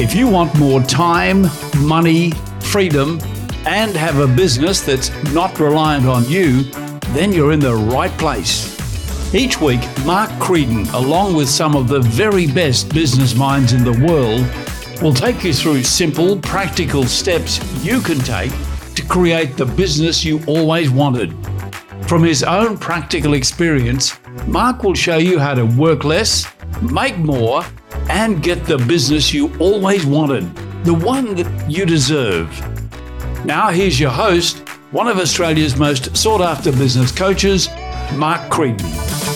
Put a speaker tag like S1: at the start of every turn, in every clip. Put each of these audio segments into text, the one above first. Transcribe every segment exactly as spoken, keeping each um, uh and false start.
S1: If you want more time, money, freedom, and have a business that's not reliant on you, then you're in the right place. Each week, Mark Creedon, along with some of the very best business minds in the world, will take you through simple, practical steps you can take to create the business you always wanted. From his own practical experience, Mark will show you how to work less, make more, and get the business you always wanted, the one that you deserve. Now here's your host, one of Australia's most sought-after business coaches, Mark Creedon.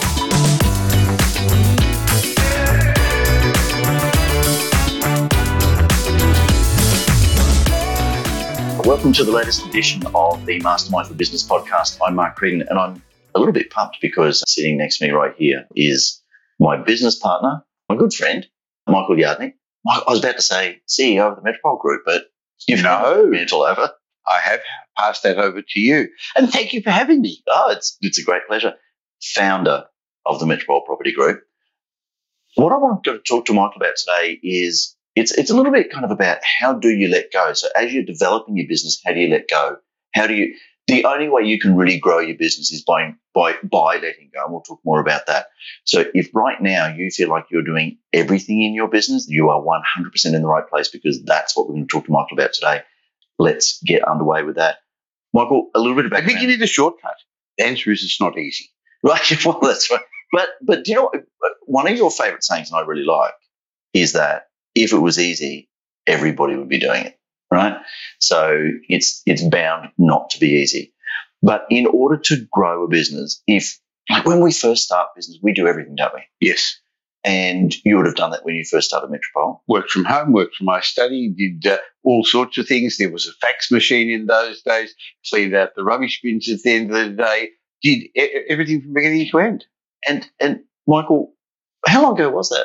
S2: Welcome to the latest edition of the Mastermind for Business podcast. I'm Mark Creedon, and I'm a little bit pumped because sitting next to me right here is my business partner, my good friend, Michael Yardney. I was about to say C E O of the Metropole Group, but you've
S3: no,
S2: mantle over.
S3: I have passed that over to you. And thank you for having me.
S2: Oh, it's it's a great pleasure. Founder of the Metropole Property Group. What I want to talk to Michael about today is it's it's a little bit kind of about how do you let go. So as you're developing your business, how do you let go? How do you the only way you can really grow your business is by by by letting go. And we'll talk more about that. So if right now you feel like you're doing everything in your business, you are one hundred percent in the right place, because that's what we're going to talk to Michael about today. Let's get underway with that. Michael, a little bit of background.
S3: I think you need a shortcut. The answer is it's not easy.
S2: Right, well, that's right. But, but do you know, one of your favourite sayings, and I really like, is that if it was easy, everybody would be doing it, right? So it's it's bound not to be easy. But in order to grow a business, if, like when we first start business, we do everything, don't we?
S3: Yes.
S2: And you would have done that when you first started Metropole.
S3: Worked from home, worked from my study, did uh, all sorts of things. There was a fax machine in those days, cleaned out the rubbish bins at the end of the day, did e- everything from beginning to end.
S2: And, and Michael, how long ago was that?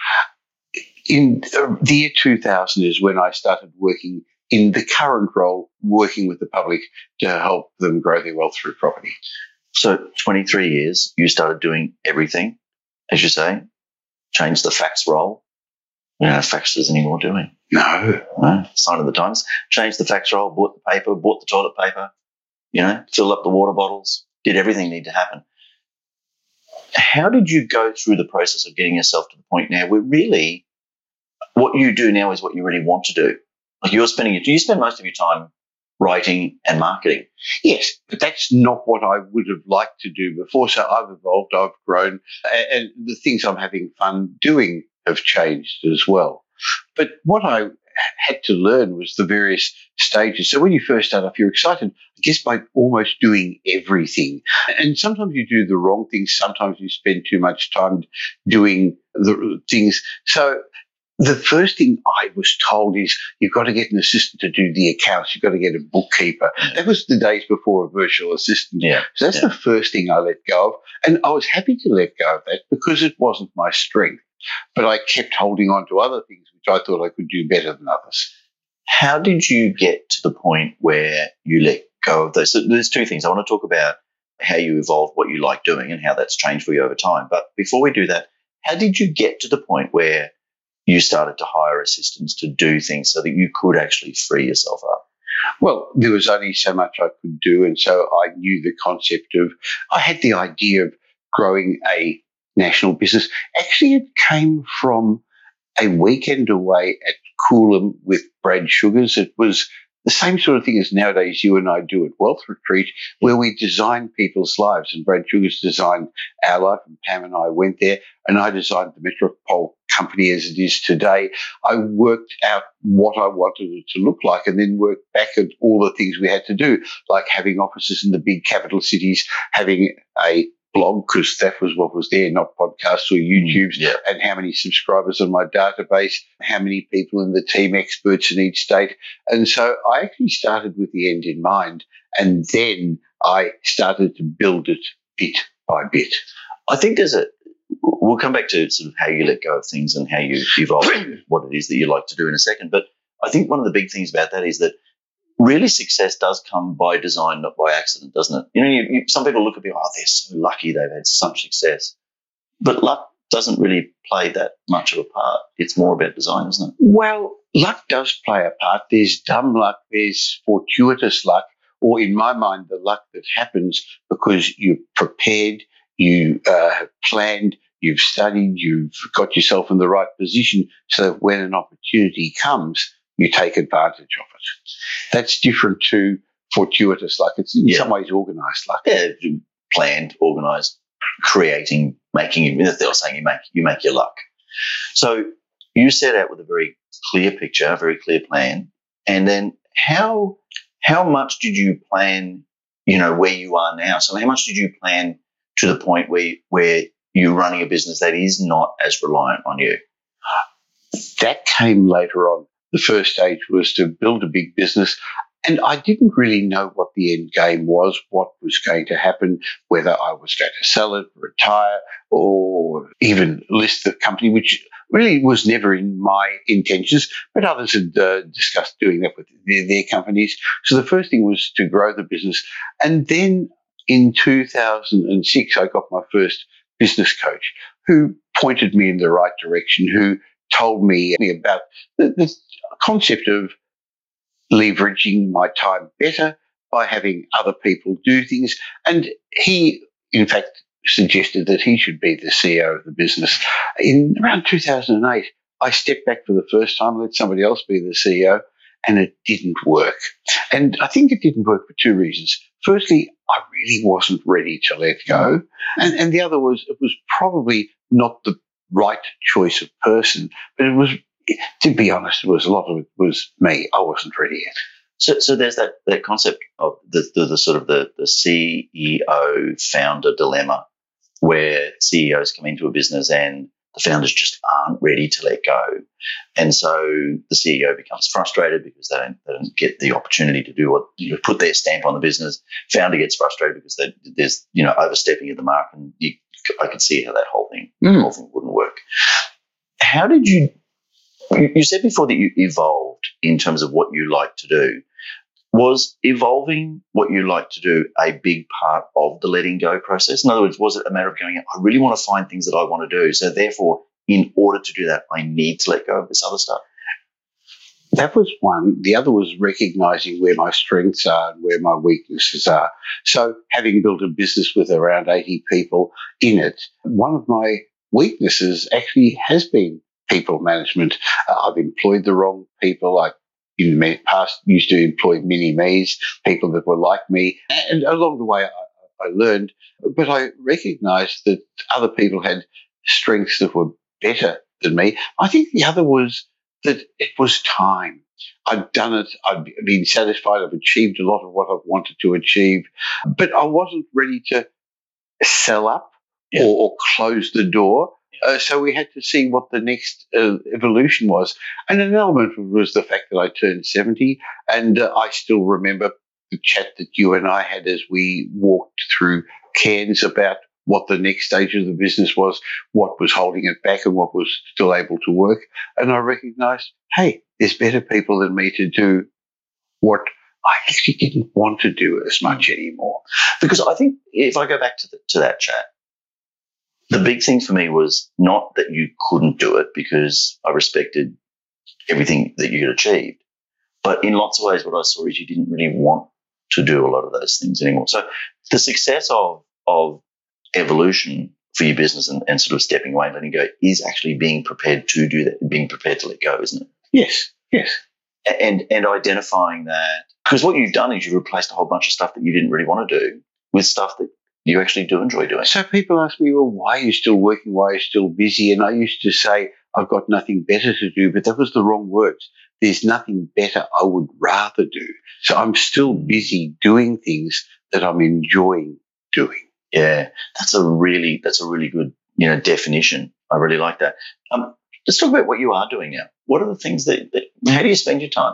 S3: In uh, the year two thousand is when I started working in the current role, working with the public to help them grow their wealth through property.
S2: So twenty-three years, you started doing everything, as you say. Changed the fax roll. We don't have faxes anymore, do we?
S3: No.
S2: no. Sign of the times. Changed the fax roll, bought the paper, bought the toilet paper, you know, filled up the water bottles, did everything need to happen. How did you go through the process of getting yourself to the point now where really what you do now is what you really want to do? Like you're spending, do you spend most of your time writing and marketing?
S3: Yes, but that's not what I would have liked to do before. So I've evolved, I've grown, and the things I'm having fun doing have changed as well. But what I had to learn was the various stages. So when you first start off, you're excited, I guess, by almost doing everything. And sometimes you do the wrong things. Sometimes you spend too much time doing the things. So the first thing I was told is you've got to get an assistant to do the accounts. You've got to get a bookkeeper. Yeah. That was the days before a virtual assistant.
S2: Yeah.
S3: So that's
S2: yeah.
S3: the first thing I let go of. And I was happy to let go of that because it wasn't my strength. But I kept holding on to other things which I thought I could do better than others.
S2: How did you get to the point where you let go of those? So there's two things. I want to talk about how you evolved what you like doing and how that's changed for you over time. But before we do that, how did you get to the point where you started to hire assistants to do things so that you could actually free yourself up?
S3: Well, there was only so much I could do, and so I knew the concept of, I had the idea of growing a national business. Actually, it came from a weekend away at Coolum with Brad Sugars. It was the same sort of thing as nowadays you and I do at Wealth Retreat, where we design people's lives. And Brad Sugars designed our life, and Pam and I went there, and I designed the Metropole company as it is today. I worked out what I wanted it to look like and then worked back at all the things we had to do, like having offices in the big capital cities, having a blog, because that was what was there, not podcasts or YouTubes,
S2: yeah.
S3: and how many subscribers on my database, how many people in the team, experts in each state. And so I actually started with the end in mind, and then I started to build it bit by bit.
S2: I think there's a, we'll come back to sort of how you let go of things and how you evolve what it is that you like to do in a second. But I think one of the big things about that is that really success does come by design, not by accident, doesn't it? You know, you, you, some people look at people, oh, they're so lucky they've had such success. But luck doesn't really play that much of a part. It's more about design, isn't it?
S3: Well, luck does play a part. There's dumb luck, there's fortuitous luck, or in my mind, the luck that happens because you're prepared, you uh, have planned, you've studied, you've got yourself in the right position so that when an opportunity comes, you take advantage of it. That's different to fortuitous luck. It's in
S2: Yeah.
S3: some ways organised luck.
S2: Yeah, planned, organised, creating, making. They were saying you make you make your luck. So you set out with a very clear picture, a very clear plan, and then how how much did you plan? You know where you are now. So how much did you plan to the point where where you're running a business that is not as reliant on you?
S3: That came later on. The first stage was to build a big business. And I didn't really know what the end game was, what was going to happen, whether I was going to sell it, retire, or even list the company, which really was never in my intentions. But others had uh, discussed doing that with their, their companies. So the first thing was to grow the business. And then in two thousand six, I got my first business coach who pointed me in the right direction, who told me about the, the concept of leveraging my time better by having other people do things. And he, in fact, suggested that he should be the C E O of the business. In around two thousand eight, I stepped back for the first time, let somebody else be the C E O, and it didn't work. And I think it didn't work for two reasons. Firstly, I really wasn't ready to let go. And, and the other was it was probably not the right choice of person, but it was, to be honest, it was a lot of it was me. I wasn't ready yet.
S2: So, so there's that, that concept of the, the, the sort of the, the C E O founder dilemma, where C E Os come into a business and the founders just aren't ready to let go, and so the C E O becomes frustrated because they don't, they don't get the opportunity to do what you know, put their stamp on the business. Founder gets frustrated because they, there's you know overstepping of the mark, and you, I could see how that whole thing,
S3: Mm.
S2: whole thing wouldn't work. How did you? You said before that you evolved in terms of what you like to do. Was evolving what you like to do a big part of the letting go process? In other words, was it a matter of going, I really want to find things that I want to do, so therefore, in order to do that, I need to let go of this other stuff?
S3: That was one. The other was recognizing where my strengths are and where my weaknesses are. So having built a business with around eighty people in it, one of my weaknesses actually has been people management. Uh, I've employed the wrong people. I in the past used to employ mini-me's, people that were like me. And along the way, I, I learned, but I recognized that other people had strengths that were better than me. I think the other was that it was time. I'd done it. I'd been satisfied. I've achieved a lot of what I've wanted to achieve, but I wasn't ready to sell up
S2: Yeah.
S3: or, or close the door. Uh, so we had to see what the next uh, evolution was. And an element was the fact that I turned seventy, and uh, I still remember the chat that you and I had as we walked through Cairns about what the next stage of the business was, what was holding it back and what was still able to work. And I recognised, hey, there's better people than me to do what I actually didn't want to do as much anymore.
S2: Because I think if I go back to the, to that chat, the big thing for me was not that you couldn't do it, because I respected everything that you had achieved. But in lots of ways, what I saw is you didn't really want to do a lot of those things anymore. So the success of of evolution for your business and, and sort of stepping away and letting go is actually being prepared to do that, being prepared to let go, isn't it?
S3: Yes, yes.
S2: And and identifying that, because what you've done is you've replaced a whole bunch of stuff that you didn't really want to do with stuff that you actually do enjoy doing.
S3: So people ask me, well, why are you still working? Why are you still busy? And I used to say, I've got nothing better to do, but that was the wrong words. There's nothing better I would rather do. So I'm still busy doing things that I'm enjoying doing.
S2: Yeah, that's a really that's a really good you know definition. I really like that. Um, let's talk about what you are doing now. What are the things that, that how do you spend your time?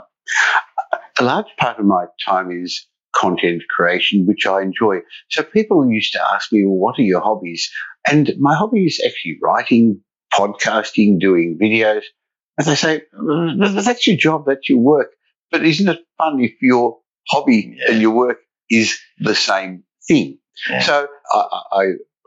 S3: A large part of my time is content creation, which I enjoy. So people used to ask me, well, what are your hobbies? And my hobby is actually writing, podcasting, doing videos. And they say, that's your job, that's your work. But isn't it fun if your hobby
S2: Yeah.
S3: and your work is the same thing?
S2: Yeah.
S3: So I, I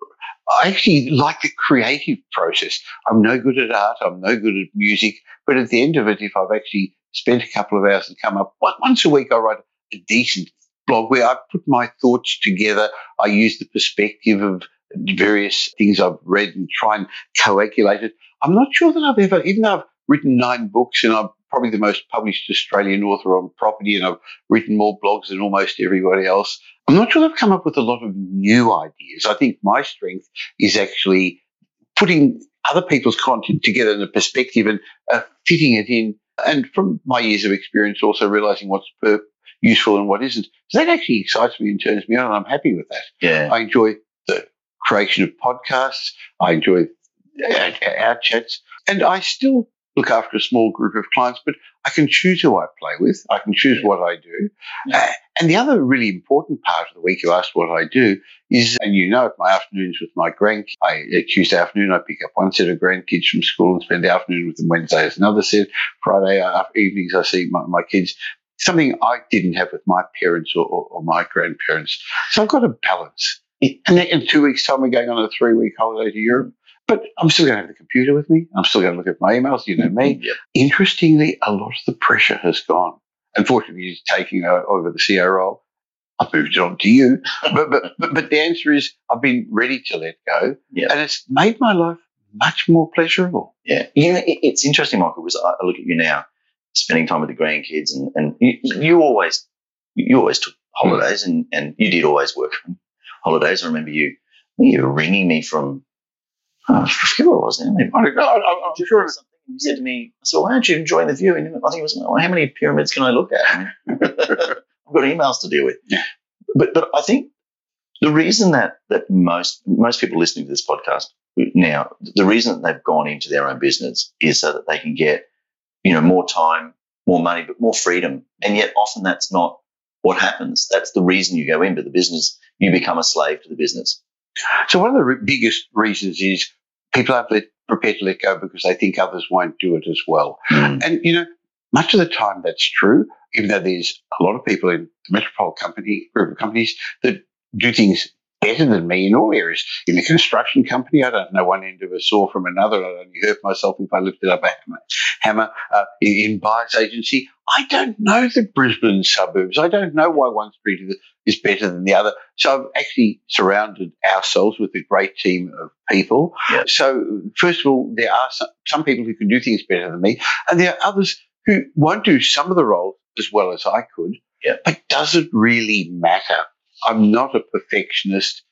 S3: I actually like the creative process. I'm no good at art. I'm no good at music. But at the end of it, if I've actually spent a couple of hours and come up, once a week I write a decent blog where I put my thoughts together. I use the perspective of various things I've read and try and coagulate it. I'm not sure that I've ever, even though I've written nine books and I'm probably the most published Australian author on property and I've written more blogs than almost everybody else, I'm not sure I've come up with a lot of new ideas. I think my strength is actually putting other people's content together in a perspective and uh, fitting it in. And from my years of experience, also realizing what's per- useful and what isn't. So that actually excites me and turns me on, and I'm happy with that.
S2: Yeah.
S3: I enjoy the creation of podcasts. I enjoy our, our chats. And I still look after a small group of clients, but I can choose who I play with. I can choose what I do.
S2: Yeah.
S3: Uh, and the other really important part of the week, you asked what I do, is, and you know, my afternoons with my grandkids. I, uh, Tuesday afternoon, I pick up one set of grandkids from school and spend the afternoon with them. Wednesday is another set. Friday uh, evenings, I see my, my kids. Something I didn't have with my parents or, or, or my grandparents. So I've got a balance. And then in two weeks' time, we're going on a three-week holiday to Europe. But I'm still going to have the computer with me. I'm still going to look at my emails. You know me.
S2: Yep.
S3: Interestingly, a lot of the pressure has gone. Unfortunately, he's taking uh, over the C E O role. I've moved it on to you. but, but, but, but the answer is I've been ready to let go.
S2: Yep.
S3: And it's made my life much more pleasurable.
S2: Yeah. You know, it, it's interesting, Michael, because I, I look at you now, spending time with the grandkids, and, and you, you always you always took holidays, and, and you did always work on holidays. I remember you you were ringing me from, oh, I forget what it was now. Maybe, I don't know, I, I, I'm sure something. You said to me, I said, "Why aren't you enjoying the view?" And I think it was, well, how many pyramids can I look at? I mean, I've got emails to deal with.
S3: Yeah.
S2: But but I think the reason that that most most people listening to this podcast now, the reason that they've gone into their own business is so that they can get, you know, more time, more money, but more freedom. And yet often that's not what happens. That's the reason you go into the business. You become a slave to the business.
S3: So one of the re- biggest reasons is people aren't let, prepared to let go because they think others won't do it as well.
S2: Mm.
S3: And, you know, much of the time that's true, even though there's a lot of people in the Metropole company, group of companies that do things better than me in all areas. In the construction company, I don't know one end of a saw from another. I'd only hurt myself if I lifted up a hammer. hammer. Uh, in, in buyer's agency, I don't know the Brisbane suburbs. I don't know why one street is, is better than the other. So I've actually surrounded ourselves with a great team of people.
S2: Yeah.
S3: So first of all, there are some, some people who can do things better than me, and there are others who won't do some of the roles as well as I could.
S2: Yeah.
S3: But does it really matter? I'm not a perfectionist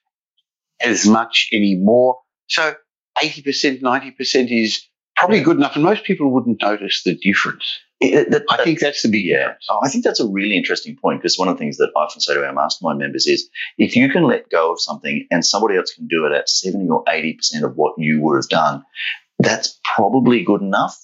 S3: as much anymore. So eighty percent, ninety percent is probably good enough, and most people wouldn't notice the difference.
S2: It, that,
S3: I think that's the big
S2: yeah.
S3: difference.
S2: Oh, I think that's a really interesting point, because one of the things that I often say to our mastermind members is, if you can let go of something and somebody else can do it at seventy or eighty percent of what you would have done, that's probably good enough.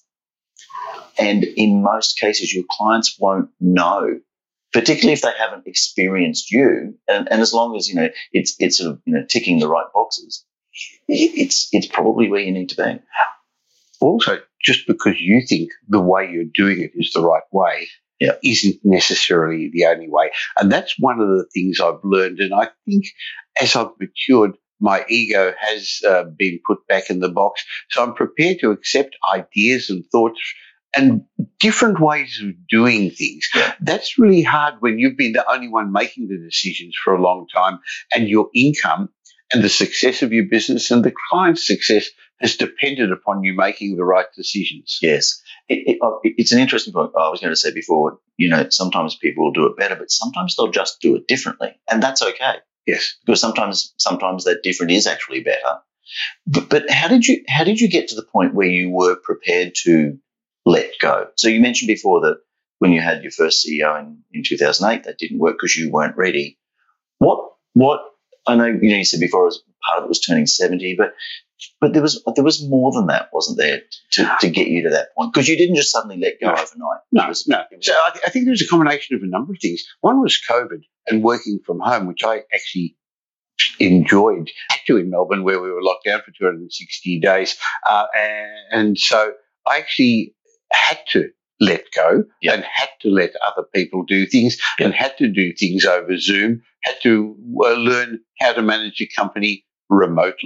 S2: And in most cases, your clients won't know, particularly if they haven't experienced you. And, and as long as, you know, it's it's sort of, you know, ticking the right boxes, it's it's probably where you need to be.
S3: Also, just because you think the way you're doing it is the right way,
S2: yeah.
S3: isn't necessarily the only way. And that's one of the things I've learned. And I think as I've matured, my ego has uh, been put back in the box. So I'm prepared to accept ideas and thoughts and different ways of doing things.
S2: Yeah.
S3: That's really hard when you've been the only one making the decisions for a long time, and your income and the success of your business and the client's success has depended upon you making the right decisions.
S2: Yes. It, it, it's an interesting point. I was going to say before, you know, sometimes people will do it better, but sometimes they'll just do it differently. And that's okay.
S3: Yes.
S2: Because sometimes sometimes that different is actually better. But, but how did you how did you get to the point where you were prepared to let go? So you mentioned before that when you had your first C E O in, in two thousand eight, that didn't work because you weren't ready. What what I know, you know, you said before it was, part of it was turning seventy, but but there was there was more than that, wasn't there, to, to get you to that point? Because you didn't just suddenly let go
S3: no.
S2: overnight.
S3: No,
S2: it was,
S3: no.
S2: It was,
S3: so I, th- I think there was a combination of a number of things. One was COVID and working from home, which I actually enjoyed, actually in Melbourne, where we were locked down for two hundred sixty days. Uh, and, and so I actually had to let go
S2: yeah.
S3: and had to let other people do things yeah. and had to do things over Zoom, had to uh, learn how to manage a company remotely.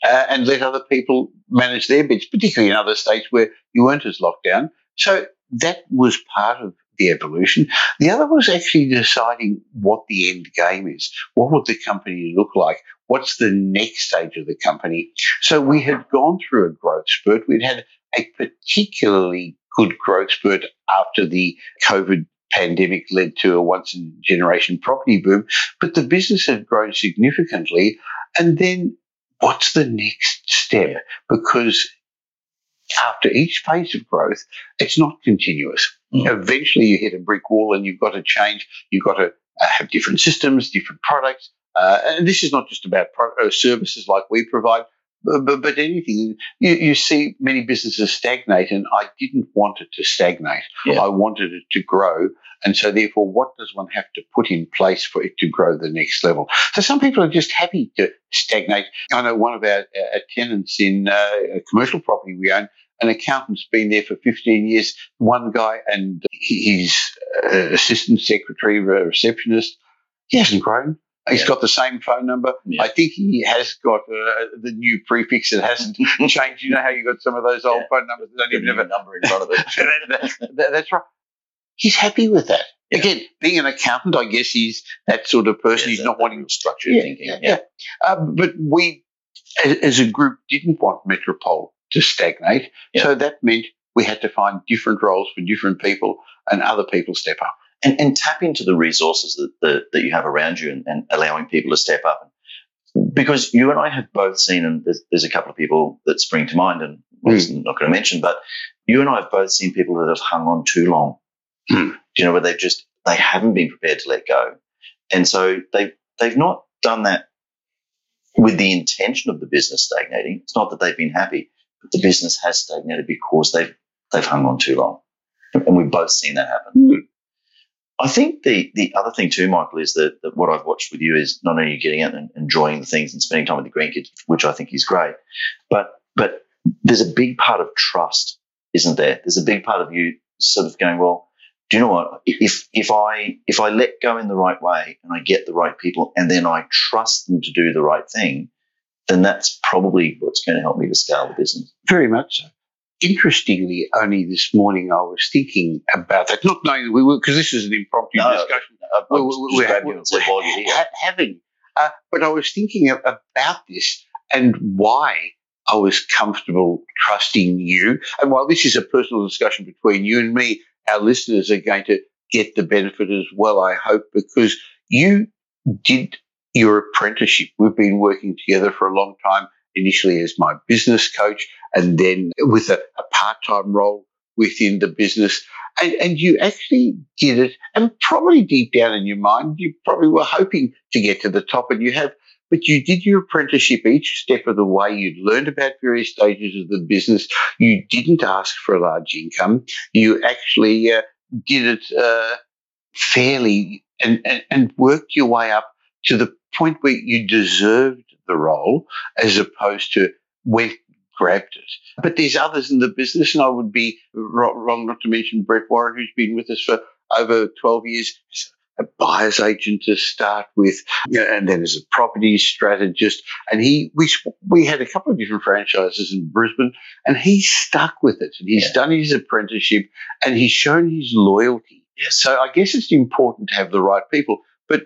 S3: uh, and let other people manage their bits, particularly in other states where you weren't as locked down. So that was part of the evolution. The other was actually deciding what the end game is. What would the company look like? What's the next stage of the company? So we had gone through a growth spurt. We'd had a particularly good growth spurt after the COVID pandemic led to a once-in-a-generation property boom, but the business had grown significantly. And then what's the next step? Because after each phase of growth, it's not continuous. Mm. Eventually you hit a brick wall and you've got to change. You've got to uh, have different systems, different products. Uh, and this is not just about pro- uh, services like we provide, but, but, but anything. You, you see many businesses stagnate, and I didn't want it to stagnate. Yeah. I wanted it to grow. And so therefore, what does one have to put in place for it to grow the next level? So some people are just happy to stagnate. I know one of our, our tenants in uh, a commercial property we own, an accountant's been there for fifteen years, one guy, and his uh, assistant secretary, receptionist, he hasn't grown. He's yeah. got the same phone number. Yeah. I think he has got uh, the new prefix that hasn't changed. You know how you got some of those old yeah. phone numbers that don't even have a number in front of it? that, that, that's right. He's happy with that. Yeah. Again, being an accountant, I guess he's that sort of person. Yeah, he's not wanting
S2: structured
S3: yeah,
S2: thinking.
S3: Yeah, yeah. Uh, but we, as a group, didn't want Metropole to stagnate. Yeah. So that meant we had to find different roles for different people, and other people step up.
S2: And, and tap into the resources that, that, that you have around you, and, and allowing people to step up. Because you and I have both seen, and there's, there's a couple of people that spring to mind, and mm. I'm not going to mention, but you and I have both seen people that have hung on too long. Mm. Do you know, where they've just, they haven't been prepared to let go. And so they've, they've not done that with the intention of the business stagnating. It's not that they've been happy, but the business has stagnated because they've, they've hung on too long. And we've both seen that happen. Mm. I think the, the other thing too, Michael, is that, that what I've watched with you is not only getting out and enjoying the things and spending time with the grandkids, which I think is great, but but there's a big part of trust, isn't there? There's a big part of you sort of going, well, do you know what? If if I if I let go in the right way and I get the right people and then I trust them to do the right thing, then that's probably what's going to help me to scale the business.
S3: Very much so. Interestingly, only this morning I was thinking about that, not knowing that we were, because this is an impromptu
S2: no,
S3: discussion.
S2: I, I, we're, we're, we're, we're, we're
S3: ha- having, uh, but I was thinking of, about this and why I was comfortable trusting you. And while this is a personal discussion between you and me, our listeners are going to get the benefit as well, I hope, because you did your apprenticeship. We've been working together for a long time. Initially as my business coach, and then with a, a part-time role within the business. And, and you actually did it, and probably deep down in your mind, you probably were hoping to get to the top, and you have, but you did your apprenticeship each step of the way. You'd learned about various stages of the business. You didn't ask for a large income. You actually uh, did it uh, fairly and, and, and worked your way up to the point where you deserved the role, as opposed to went grabbed it. But there's others in the business, and I would be wrong not to mention Brett Warren, who's been with us for over twelve years, a buyer's agent to start with, and then as a property strategist. And he, we, we had a couple of different franchises in Brisbane, and he's stuck with it. And he's yeah. done his apprenticeship, and he's shown his loyalty.
S2: Yes.
S3: So I guess it's important to have the right people, but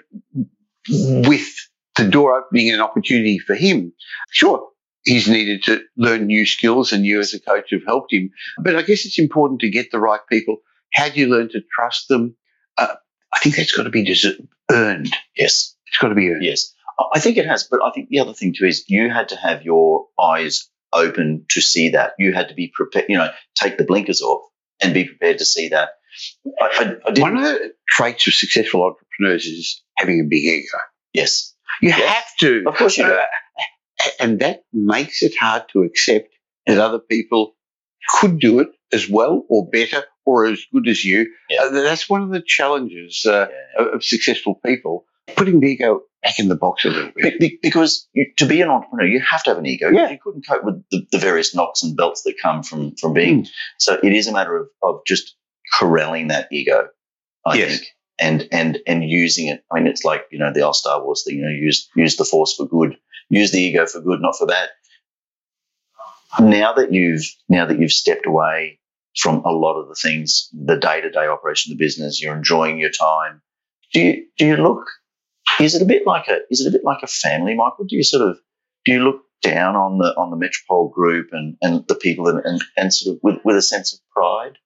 S3: with the door opening an opportunity for him. Sure, he's needed to learn new skills, and you as a coach have helped him. But I guess it's important to get the right people. How do you learn to trust them? Uh, I think that's got to be des- earned.
S2: Yes.
S3: It's got to be earned.
S2: Yes. I think it has, but I think the other thing too is you had to have your eyes open to see that. You had to be prepared, you know, take the blinkers off and be prepared to see that. I, I, I
S3: One of the traits of successful entrepreneurs is having a big ego.
S2: Yes.
S3: You
S2: yes.
S3: have to.
S2: Of course you do.
S3: Uh, and that makes it hard to accept that other people could do it as well or better or as good as you.
S2: Yeah.
S3: Uh, that's one of the challenges uh, yeah. of, of successful people, putting the ego back in the box a little bit.
S2: Be- because you, to be an entrepreneur, you have to have an ego.
S3: Yeah.
S2: You couldn't cope with the, the various knocks and belts that come from, from being. Mm. So it is a matter of, of just corralling that ego, I
S3: yes.
S2: think. And, and, and using it. I mean, it's like, you know, the old Star Wars thing, you know, use, use the force for good, use the ego for good, not for bad. Now that you've now that you've stepped away from a lot of the things, the day-to-day operation of the business, you're enjoying your time. Do you do you look? Is it a bit like a is it a bit like a family, Michael? Do you sort of do you look down on the on the Metropole Group and, and the people and, and, and sort of with, with a sense of pride?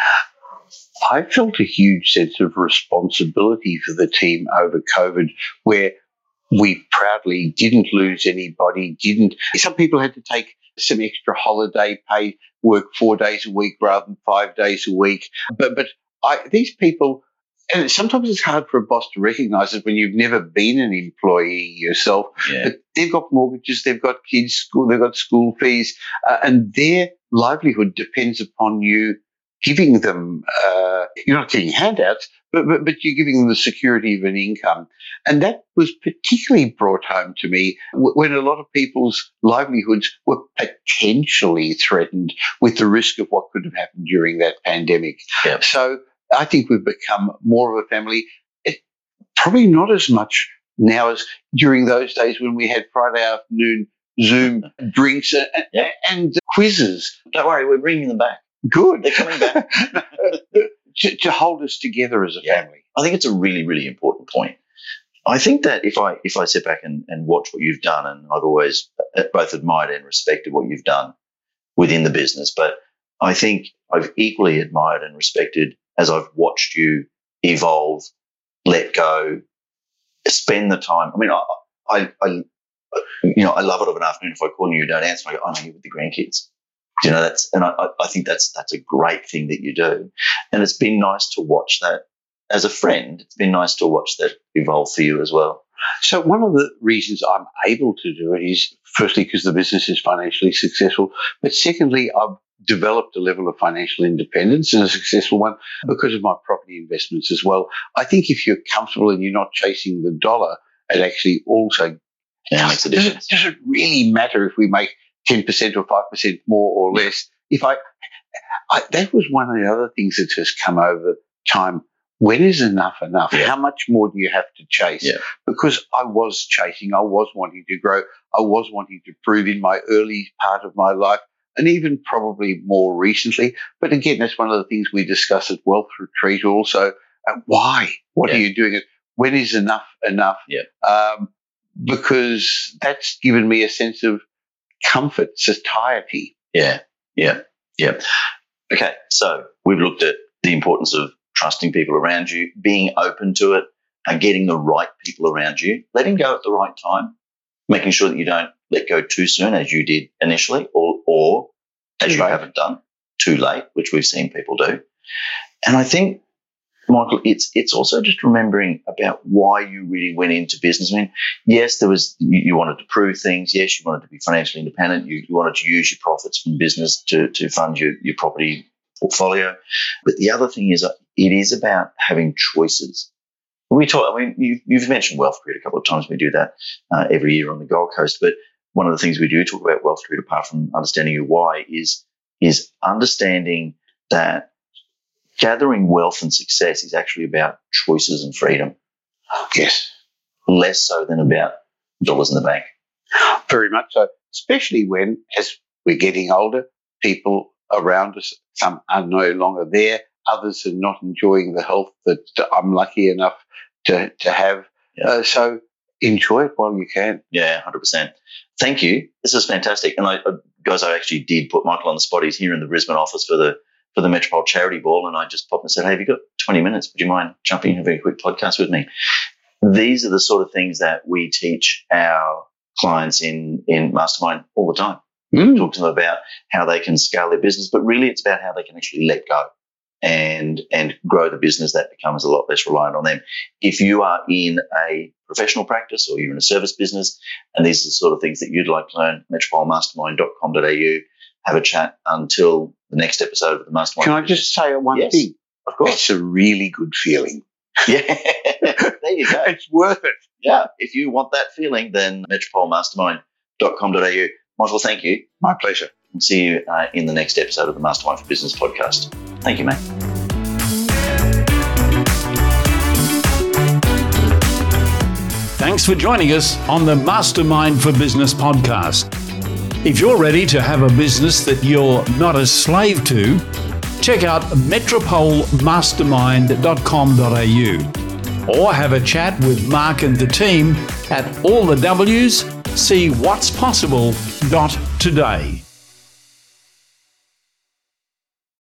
S3: I felt a huge sense of responsibility for the team over COVID, where we proudly didn't lose anybody. Didn't some people had to take some extra holiday pay, work four days a week rather than five days a week. But but I, these people, and sometimes it's hard for a boss to recognise it when you've never been an employee yourself.
S2: Yeah.
S3: But they've got mortgages, they've got kids' school, they've got school fees, uh, and their livelihood depends upon you giving them. Uh, you're not getting handouts, but, but but you're giving them the security of an income, and that was particularly brought home to me w- when a lot of people's livelihoods were potentially threatened with the risk of what could have happened during that pandemic.
S2: Yeah.
S3: So I think we've become more of a family. It, probably not as much now as during those days when we had Friday afternoon Zoom drinks and,
S2: Yeah.
S3: and quizzes.
S2: Don't worry, we're bringing them back.
S3: Good.
S2: They're coming back.
S3: to, to hold us together as a
S2: Yeah.
S3: family.
S2: I think it's a really, really important point. I think that if I if I sit back and, and watch what you've done, and I've always both admired and respected what you've done within the business, but I think I've equally admired and respected as I've watched you evolve, let go, spend the time. I mean, I, I, I you know, I love it of an afternoon if I call and you don't answer. I go, oh, no, you're with the grandkids. You know, that's, and I, I think that's, that's a great thing that you do. And it's been nice to watch that as a friend. It's been nice to watch that evolve for you as well.
S3: So one of the reasons I'm able to do it is firstly because the business is financially successful, but secondly, I've developed a level of financial independence and a successful one because of my property investments as well. I think if you're comfortable and you're not chasing the dollar, it actually also
S2: Yeah, makes a
S3: does,
S2: difference.
S3: it, does it really matter if we make ten percent or five percent more or less? If I, I, that was one of the other things that has come over time. When is enough enough?
S2: Yeah.
S3: How much more do you have to chase?
S2: Yeah.
S3: Because I was chasing, I was wanting to grow, I was wanting to prove in my early part of my life, and even probably more recently. But again, that's one of the things we discuss at Wealth Retreat also. Uh, why? What
S2: Yeah.
S3: are you doing? When is enough enough?
S2: Yeah.
S3: Um, because that's given me a sense of comfort, satiety.
S2: Yeah, yeah, yeah. Okay, so we've looked at the importance of trusting people around you, being open to it, and getting the right people around you, letting go at the right time, making sure that you don't let go too soon, as you did initially, or, or as
S3: Too
S2: you
S3: late.
S2: haven't done, too late, which we've seen people do. And I think, Michael, it's it's also just remembering about why you really went into business. I mean, yes, there was you, you wanted to prove things. Yes, you wanted to be financially independent. You, you wanted to use your profits from business to to fund your, your property portfolio. But the other thing is, that it is about having choices. We talk. I mean, you, you've mentioned Wealth Create a couple of times. We do that uh, every year on the Gold Coast. But one of the things we do talk about Wealth Create, apart from understanding your why, is is understanding that gathering wealth and success is actually about choices and freedom.
S3: Yes.
S2: Less so than about dollars in the bank.
S3: Very much so, especially when, as we're getting older, people around us, some are no longer there, others are not enjoying the health that I'm lucky enough to, to have.
S2: Yeah.
S3: Uh, so enjoy it while you can.
S2: Yeah, one hundred percent. Thank you. This is fantastic. And I, I, guys, I actually did put Michael on the spot. He's here in the Brisbane office for the for the Metropole Charity Ball, and I just popped and said, hey, have you got twenty minutes? Would you mind jumping in a very quick podcast with me? These are the sort of things that we teach our clients in, in Mastermind all the time.
S3: Mm.
S2: Talk to them about how they can scale their business, but really it's about how they can actually let go and and grow the business that becomes a lot less reliant on them. If you are in a professional practice or you're in a service business, and these are the sort of things that you'd like to learn, metropole mastermind dot com dot a u, have a chat until the next episode of the Mastermind.
S3: Can I just say one
S2: Yes,
S3: thing?
S2: Of course.
S3: It's a really good feeling.
S2: Yeah, there you go.
S3: It's worth it.
S2: Yeah, if you want that feeling, then metropole mastermind dot com dot a u. Michael, thank you.
S3: My pleasure.
S2: We'll see you uh, in the next episode of the Mastermind for Business podcast. Thank you, mate.
S1: Thanks for joining us on the Mastermind for Business podcast. If you're ready to have a business that you're not a slave to, check out metropole mastermind dot com dot a u or have a chat with Mark and the team at all the W's, see what's possible dot today.